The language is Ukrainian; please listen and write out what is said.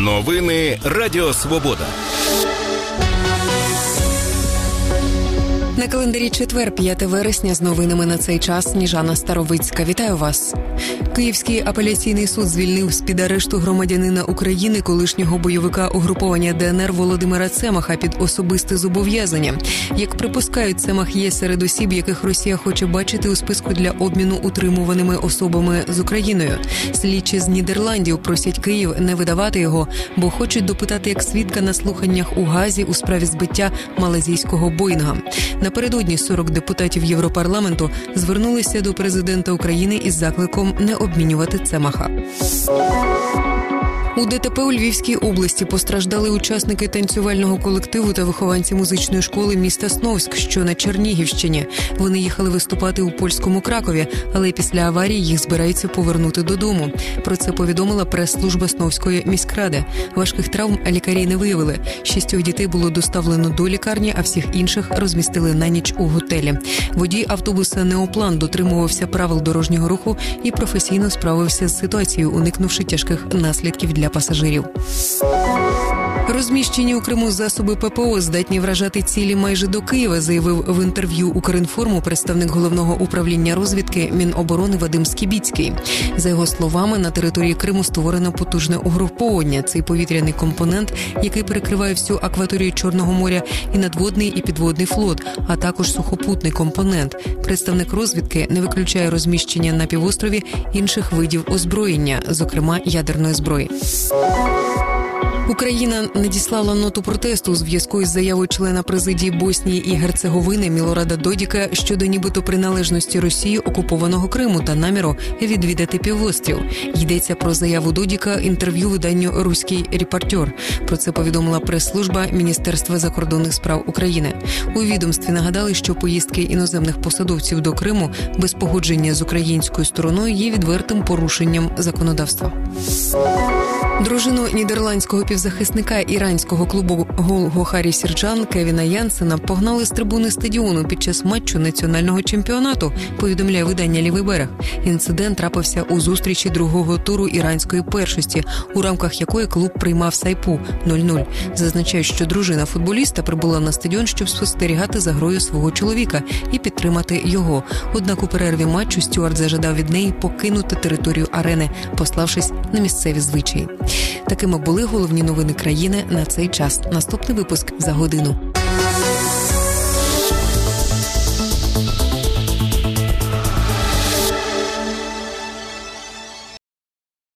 Новини Радіо Свобода. На календарі четвер, 5 вересня, з новинами на цей час Сніжана Старовицька. Вітаю вас. Київський апеляційний суд звільнив з-під арешту громадянина України, колишнього бойовика угруповання ДНР Володимира Цемаха під особисте зобов'язання. Як припускають, Цемах є серед осіб, яких Росія хоче бачити у списку для обміну утримуваними особами з Україною. Слідчі з Нідерландів просять Київ не видавати його, бо хочуть допитати як свідка на слуханнях у Гаазі у справі збиття малайзійського Боїнга. Напередодні 40 депутатів Європарламенту звернулися до президента України із закликом не обмінювати Цемаха. У ДТП у Львівській області постраждали учасники танцювального колективу та вихованці музичної школи міста Сновськ, що на Чернігівщині. Вони їхали виступати у польському Кракові, але після аварії їх збираються повернути додому. Про це повідомила прес-служба Сновської міськради. Важких травм лікарі не виявили. 6 дітей було доставлено до лікарні, а всіх інших розмістили на ніч у готелі. Водій автобуса «Неоплан» дотримувався правил дорожнього руху і професійно справився з ситуацією, уникнувши тяжких наслідків для пасажирів. Розміщені у Криму засоби ППО здатні вражати цілі майже до Києва, заявив в інтерв'ю «Укрінформу» представник Головного управління розвідки Міноборони Вадим Скібіцький. За його словами, на території Криму створено потужне угруповання. Цей повітряний компонент, який перекриває всю акваторію Чорного моря, і надводний, і підводний флот, а також сухопутний компонент. Представник розвідки не виключає розміщення на півострові інших видів озброєння, зокрема ядерної зброї. Україна надіслала ноту протесту у зв'язку із заявою члена президії Боснії і Герцеговини Мілорада Додіка щодо нібито приналежності Росії окупованого Криму та наміру відвідати півострів. Йдеться про заяву Додіка інтерв'ю виданню «Руський репортер». Про це повідомила прес-служба Міністерства закордонних справ України. У відомстві нагадали, що поїздки іноземних посадовців до Криму без погодження з українською стороною є відвертим порушенням законодавства. Дружину нідерландського півзахисника іранського клубу «Гол Гохарі Сірджан» Кевіна Янсена погнали з трибуни стадіону під час матчу національного чемпіонату, повідомляє видання «Лівий берег». Інцидент трапився у зустрічі другого туру іранської першості, у рамках якої клуб приймав Сайпу 0-0. Зазначають, що дружина футболіста прибула на стадіон, щоб спостерігати за грою свого чоловіка і підтримати його. Однак у перерві матчу стюард зажадав від неї покинути територію арени, пославшись на місцеві звичаї. Такими були головні новини країни на цей час. Наступний випуск за годину.